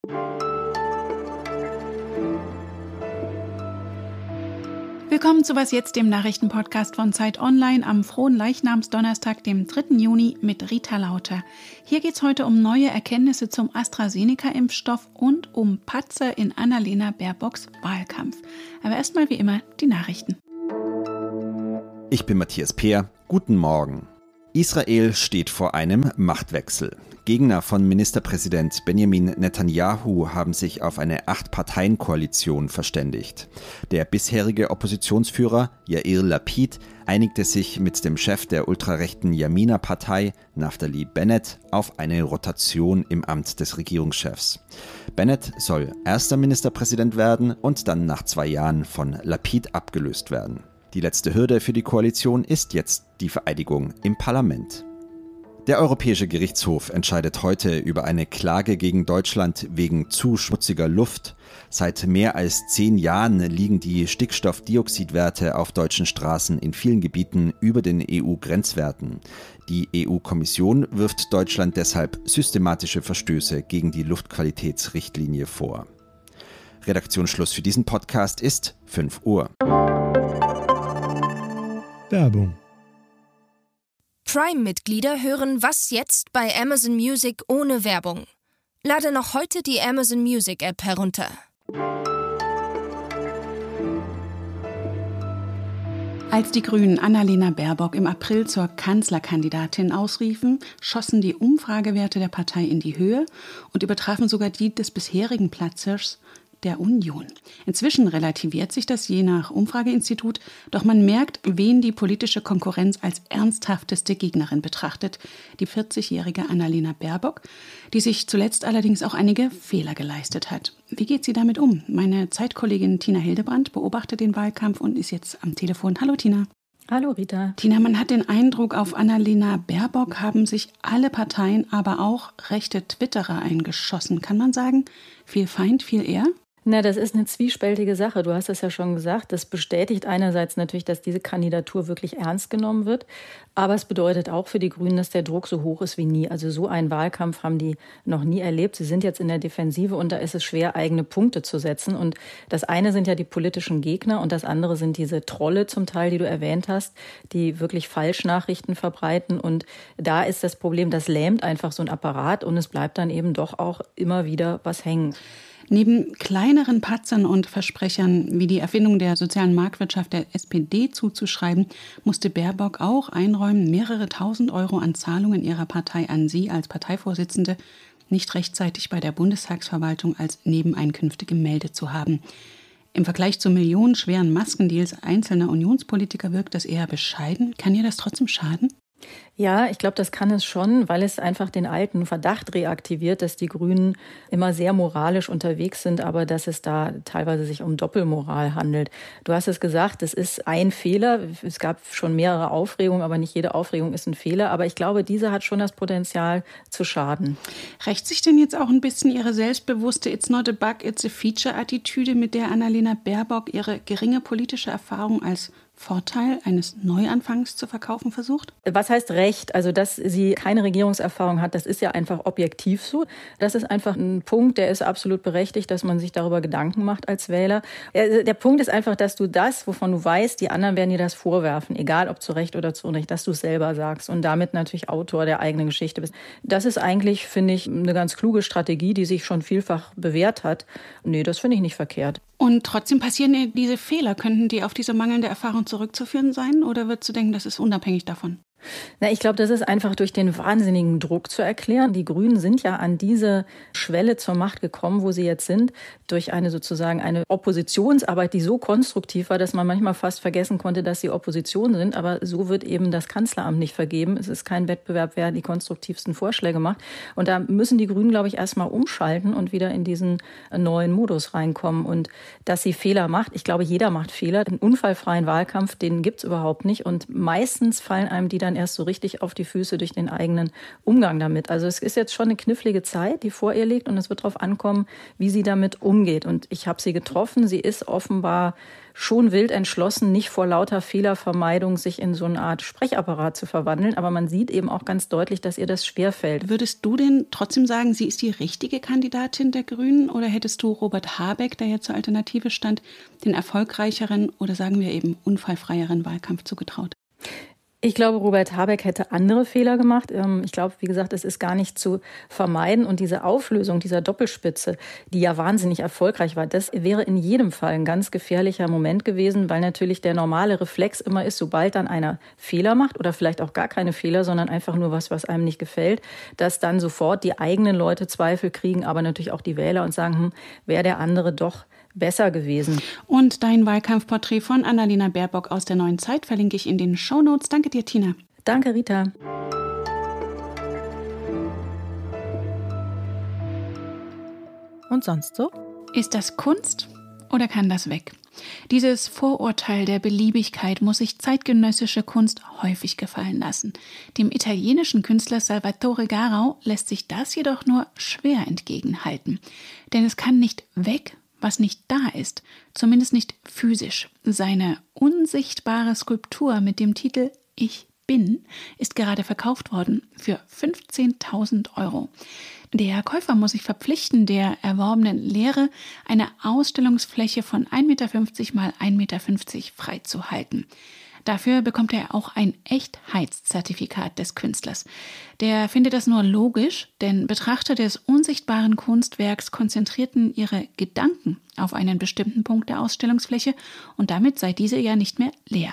Willkommen zu Was jetzt, dem Nachrichtenpodcast von Zeit Online am frohen Leichnamsdonnerstag, dem 3. Juni mit Rita Lauter. Hier geht es heute um neue Erkenntnisse zum AstraZeneca-Impfstoff und um Patzer in Annalena Baerbocks Wahlkampf. Aber erstmal wie immer die Nachrichten. Ich bin Matthias Peer. Guten Morgen. Israel steht vor einem Machtwechsel. Gegner von Ministerpräsident Benjamin Netanyahu haben sich auf eine 8-Parteien-Koalition verständigt. Der bisherige Oppositionsführer Yair Lapid einigte sich mit dem Chef der ultrarechten Yamina-Partei, Naftali Bennett, auf eine Rotation im Amt des Regierungschefs. Bennett soll erster Ministerpräsident werden und dann nach 2 Jahren von Lapid abgelöst werden. Die letzte Hürde für die Koalition ist jetzt die Vereidigung im Parlament. Der Europäische Gerichtshof entscheidet heute über eine Klage gegen Deutschland wegen zu schmutziger Luft. Seit mehr als 10 Jahren liegen die Stickstoffdioxidwerte auf deutschen Straßen in vielen Gebieten über den EU-Grenzwerten. Die EU-Kommission wirft Deutschland deshalb systematische Verstöße gegen die Luftqualitätsrichtlinie vor. Redaktionsschluss für diesen Podcast ist 5 Uhr. Werbung. Prime-Mitglieder hören Was jetzt bei Amazon Music ohne Werbung. Lade noch heute die Amazon Music App herunter. Als die Grünen Annalena Baerbock im April zur Kanzlerkandidatin ausriefen, schossen die Umfragewerte der Partei in die Höhe und übertrafen sogar die des bisherigen Platzhirsches der Union. Inzwischen relativiert sich das je nach Umfrageinstitut, doch man merkt, wen die politische Konkurrenz als ernsthafteste Gegnerin betrachtet, die 40-jährige Annalena Baerbock, die sich zuletzt allerdings auch einige Fehler geleistet hat. Wie geht sie damit um? Meine Zeitkollegin Tina Hildebrandt beobachtet den Wahlkampf und ist jetzt am Telefon. Hallo Tina. Hallo Rita. Tina, man hat den Eindruck, auf Annalena Baerbock haben sich alle Parteien, aber auch rechte Twitterer eingeschossen. Kann man sagen, viel Feind, viel eher? Na, das ist eine zwiespältige Sache. Du hast es ja schon gesagt. Das bestätigt einerseits natürlich, dass diese Kandidatur wirklich ernst genommen wird. Aber es bedeutet auch für die Grünen, dass der Druck so hoch ist wie nie. Also so einen Wahlkampf haben die noch nie erlebt. Sie sind jetzt in der Defensive und da ist es schwer, eigene Punkte zu setzen. Und das eine sind ja die politischen Gegner und das andere sind diese Trolle zum Teil, die du erwähnt hast, die wirklich Falschnachrichten verbreiten. Und da ist das Problem, das lähmt einfach so ein Apparat und es bleibt dann eben doch auch immer wieder was hängen. Neben kleineren Patzern und Versprechern wie die Erfindung der sozialen Marktwirtschaft der SPD zuzuschreiben, musste Baerbock auch einräumen, mehrere tausend Euro an Zahlungen ihrer Partei an sie als Parteivorsitzende nicht rechtzeitig bei der Bundestagsverwaltung als Nebeneinkünfte gemeldet zu haben. Im Vergleich zu millionenschweren Maskendeals einzelner Unionspolitiker wirkt das eher bescheiden. Kann ihr das trotzdem schaden? Ja, ich glaube, das kann es schon, weil es einfach den alten Verdacht reaktiviert, dass die Grünen immer sehr moralisch unterwegs sind, aber dass es da teilweise sich um Doppelmoral handelt. Du hast es gesagt, es ist ein Fehler. Es gab schon mehrere Aufregungen, aber nicht jede Aufregung ist ein Fehler. Aber ich glaube, diese hat schon das Potenzial zu schaden. Rächt sich denn jetzt auch ein bisschen ihre selbstbewusste It's not a bug, it's a feature-Attitüde, mit der Annalena Baerbock ihre geringe politische Erfahrung als Vorteil eines Neuanfangs zu verkaufen versucht? Was heißt Recht? Also, dass sie keine Regierungserfahrung hat, das ist ja einfach objektiv so. Das ist einfach ein Punkt, der ist absolut berechtigt, dass man sich darüber Gedanken macht als Wähler. Der Punkt ist einfach, dass du das, wovon du weißt, die anderen werden dir das vorwerfen, egal ob zu Recht oder zu Unrecht, dass du es selber sagst und damit natürlich Autor der eigenen Geschichte bist. Das ist eigentlich, finde ich, eine ganz kluge Strategie, die sich schon vielfach bewährt hat. Nee, das finde ich nicht verkehrt. Und trotzdem passieren diese Fehler. Könnten die auf diese mangelnde Erfahrung zurückzuführen sein? Oder würdest du denken, das ist unabhängig davon? Na, ich glaube, das ist einfach durch den wahnsinnigen Druck zu erklären. Die Grünen sind ja an diese Schwelle zur Macht gekommen, wo sie jetzt sind, durch eine Oppositionsarbeit, die so konstruktiv war, dass man manchmal fast vergessen konnte, dass sie Opposition sind. Aber so wird eben das Kanzleramt nicht vergeben. Es ist kein Wettbewerb, wer die konstruktivsten Vorschläge macht. Und da müssen die Grünen, glaube ich, erstmal umschalten und wieder in diesen neuen Modus reinkommen. Und dass sie Fehler macht, ich glaube, jeder macht Fehler. Den unfallfreien Wahlkampf, den gibt's überhaupt nicht. Und meistens fallen einem die dann dann erst so richtig auf die Füße durch den eigenen Umgang damit. Also es ist jetzt schon eine knifflige Zeit, die vor ihr liegt und es wird darauf ankommen, wie sie damit umgeht. Und ich habe sie getroffen. Sie ist offenbar schon wild entschlossen, nicht vor lauter Fehlervermeidung sich in so eine Art Sprechapparat zu verwandeln. Aber man sieht eben auch ganz deutlich, dass ihr das schwerfällt. Würdest du denn trotzdem sagen, sie ist die richtige Kandidatin der Grünen? Oder hättest du Robert Habeck, der ja zur Alternative stand, den erfolgreicheren oder sagen wir eben unfallfreieren Wahlkampf zugetraut? Ich glaube, Robert Habeck hätte andere Fehler gemacht. Ich glaube, wie gesagt, es ist gar nicht zu vermeiden. Und diese Auflösung dieser Doppelspitze, die ja wahnsinnig erfolgreich war, das wäre in jedem Fall ein ganz gefährlicher Moment gewesen, weil natürlich der normale Reflex immer ist, sobald dann einer Fehler macht oder vielleicht auch gar keine Fehler, sondern einfach nur was einem nicht gefällt, dass dann sofort die eigenen Leute Zweifel kriegen, aber natürlich auch die Wähler und sagen, wäre der andere doch besser gewesen. Und dein Wahlkampfporträt von Annalena Baerbock aus der Neuen Zeit verlinke ich in den Shownotes. Danke dir, Tina. Danke, Rita. Und sonst so? Ist das Kunst oder kann das weg? Dieses Vorurteil der Beliebigkeit muss sich zeitgenössische Kunst häufig gefallen lassen. Dem italienischen Künstler Salvatore Garau lässt sich das jedoch nur schwer entgegenhalten. Denn es kann nicht weg, was nicht da ist, zumindest nicht physisch. Seine unsichtbare Skulptur mit dem Titel Ich bin ist gerade verkauft worden für 15.000 €. Der Käufer muss sich verpflichten, der erworbenen Lehre eine Ausstellungsfläche von 1,50 Meter mal 1,50 Meter freizuhalten. Dafür bekommt er auch ein Echtheitszertifikat des Künstlers. Der findet das nur logisch, denn Betrachter des unsichtbaren Kunstwerks konzentrierten ihre Gedanken auf einen bestimmten Punkt der Ausstellungsfläche und damit sei diese ja nicht mehr leer.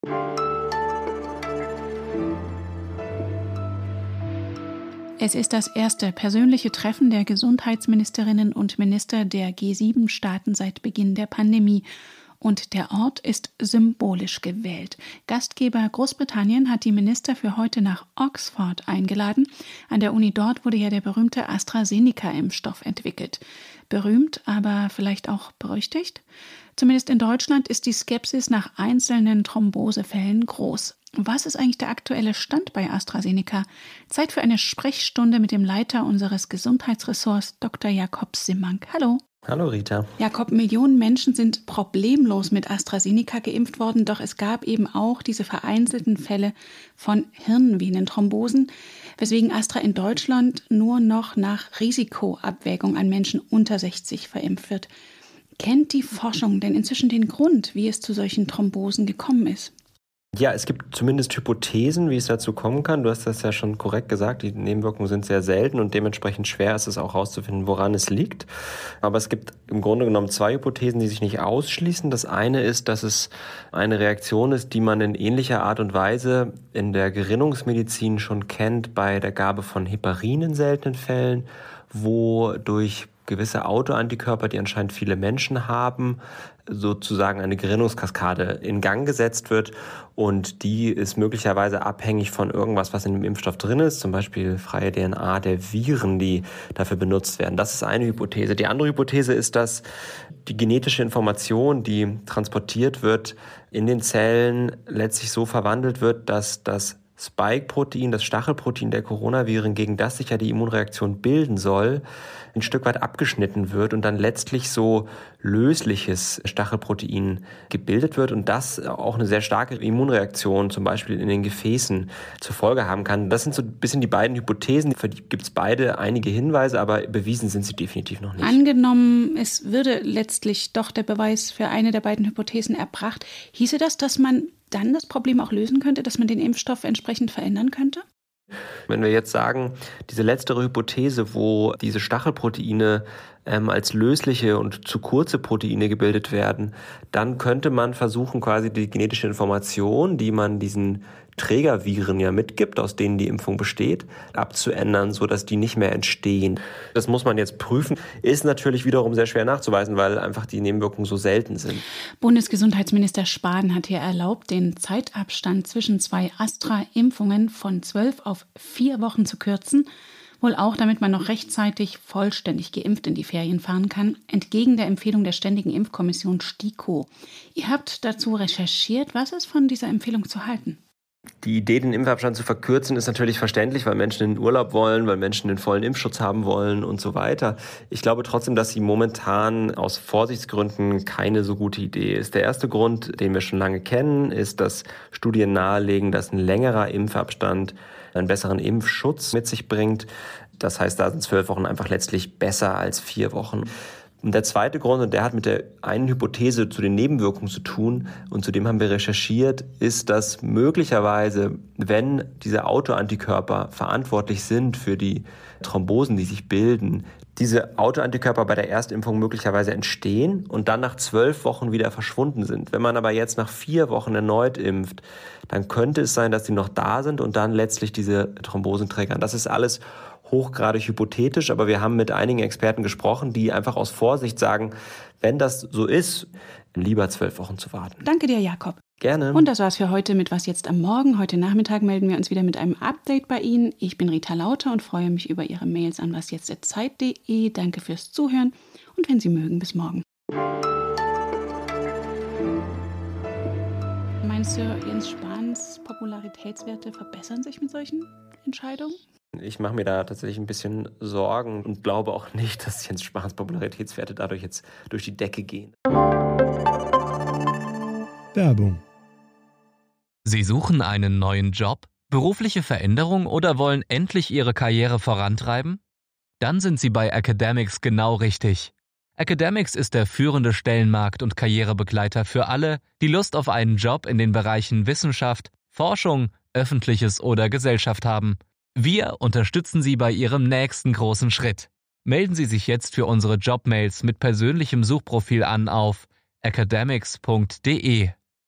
Es ist das erste persönliche Treffen der Gesundheitsministerinnen und Minister der G7-Staaten seit Beginn der Pandemie. Und der Ort ist symbolisch gewählt. Gastgeber Großbritannien hat die Minister für heute nach Oxford eingeladen. An der Uni dort wurde ja der berühmte AstraZeneca-Impfstoff entwickelt. Berühmt, aber vielleicht auch berüchtigt? Zumindest in Deutschland ist die Skepsis nach einzelnen Thrombosefällen groß. Was ist eigentlich der aktuelle Stand bei AstraZeneca? Zeit für eine Sprechstunde mit dem Leiter unseres Gesundheitsressorts, Dr. Jakob Simmank. Hallo. Hallo Rita. Jakob, Millionen Menschen sind problemlos mit AstraZeneca geimpft worden, doch es gab eben auch diese vereinzelten Fälle von Hirnvenenthrombosen, weswegen Astra in Deutschland nur noch nach Risikoabwägung an Menschen unter 60 verimpft wird. Kennt die Forschung denn inzwischen den Grund, wie es zu solchen Thrombosen gekommen ist? Ja, es gibt zumindest Hypothesen, wie es dazu kommen kann. Du hast das ja schon korrekt gesagt, die Nebenwirkungen sind sehr selten und dementsprechend schwer ist es auch herauszufinden, woran es liegt. Aber es gibt im Grunde genommen zwei Hypothesen, die sich nicht ausschließen. Das eine ist, dass es eine Reaktion ist, die man in ähnlicher Art und Weise in der Gerinnungsmedizin schon kennt bei der Gabe von Heparin in seltenen Fällen, wo durch gewisse Autoantikörper, die anscheinend viele Menschen haben, sozusagen eine Gerinnungskaskade in Gang gesetzt wird und die ist möglicherweise abhängig von irgendwas, was in dem Impfstoff drin ist, zum Beispiel freie DNA der Viren, die dafür benutzt werden. Das ist eine Hypothese. Die andere Hypothese ist, dass die genetische Information, die transportiert wird, in den Zellen letztlich so verwandelt wird, dass das Spike-Protein, das Stachelprotein der Coronaviren, gegen das sich ja die Immunreaktion bilden soll, ein Stück weit abgeschnitten wird und dann letztlich so lösliches Stachelprotein gebildet wird und das auch eine sehr starke Immunreaktion zum Beispiel in den Gefäßen zur Folge haben kann. Das sind so ein bisschen die beiden Hypothesen, für die gibt es beide einige Hinweise, aber bewiesen sind sie definitiv noch nicht. Angenommen, es würde letztlich doch der Beweis für eine der beiden Hypothesen erbracht, hieße das, dass man dann das Problem auch lösen könnte, dass man den Impfstoff entsprechend verändern könnte? Wenn wir jetzt sagen, diese letztere Hypothese, wo diese Stachelproteine als lösliche und zu kurze Proteine gebildet werden, dann könnte man versuchen, quasi die genetische Information, die man diesen Trägerviren ja mitgibt, aus denen die Impfung besteht, abzuändern, sodass die nicht mehr entstehen. Das muss man jetzt prüfen. Ist natürlich wiederum sehr schwer nachzuweisen, weil einfach die Nebenwirkungen so selten sind. Bundesgesundheitsminister Spahn hat hier erlaubt, den Zeitabstand zwischen 2 Astra-Impfungen von 12 auf 4 Wochen zu kürzen. Wohl auch, damit man noch rechtzeitig vollständig geimpft in die Ferien fahren kann, entgegen der Empfehlung der Ständigen Impfkommission STIKO. Ihr habt dazu recherchiert. Was ist von dieser Empfehlung zu halten? Die Idee, den Impfabstand zu verkürzen, ist natürlich verständlich, weil Menschen in den Urlaub wollen, weil Menschen den vollen Impfschutz haben wollen und so weiter. Ich glaube trotzdem, dass sie momentan aus Vorsichtsgründen keine so gute Idee ist. Der erste Grund, den wir schon lange kennen, ist, dass Studien nahelegen, dass ein längerer Impfabstand einen besseren Impfschutz mit sich bringt. Das heißt, da sind 12 Wochen einfach letztlich besser als 4 Wochen. Und der zweite Grund, und der hat mit der einen Hypothese zu den Nebenwirkungen zu tun, und zu dem haben wir recherchiert, ist, dass möglicherweise, wenn diese Autoantikörper verantwortlich sind für die Thrombosen, die sich bilden, diese Autoantikörper bei der Erstimpfung möglicherweise entstehen und dann nach 12 Wochen wieder verschwunden sind. Wenn man aber jetzt nach 4 Wochen erneut impft, dann könnte es sein, dass die noch da sind und dann letztlich diese Thrombosen triggern. Das ist alles hochgradig hypothetisch, aber wir haben mit einigen Experten gesprochen, die einfach aus Vorsicht sagen, wenn das so ist, lieber 12 Wochen zu warten. Danke dir, Jakob. Gerne. Und das war's für heute mit Was jetzt am Morgen. Heute Nachmittag melden wir uns wieder mit einem Update bei Ihnen. Ich bin Rita Lauter und freue mich über Ihre Mails an wasjetzt@zeit.de. Danke fürs Zuhören und wenn Sie mögen, bis morgen. Meinst du, Jens Spahns Popularitätswerte verbessern sich mit solchen Entscheidungen? Ich mache mir da tatsächlich ein bisschen Sorgen und glaube auch nicht, dass Jens Spahns Popularitätswerte dadurch jetzt durch die Decke gehen. Werbung. Sie suchen einen neuen Job, berufliche Veränderung oder wollen endlich Ihre Karriere vorantreiben? Dann sind Sie bei Academics genau richtig. Academics ist der führende Stellenmarkt- und Karrierebegleiter für alle, die Lust auf einen Job in den Bereichen Wissenschaft, Forschung, Öffentliches oder Gesellschaft haben. Wir unterstützen Sie bei Ihrem nächsten großen Schritt. Melden Sie sich jetzt für unsere Jobmails mit persönlichem Suchprofil an auf academics.de.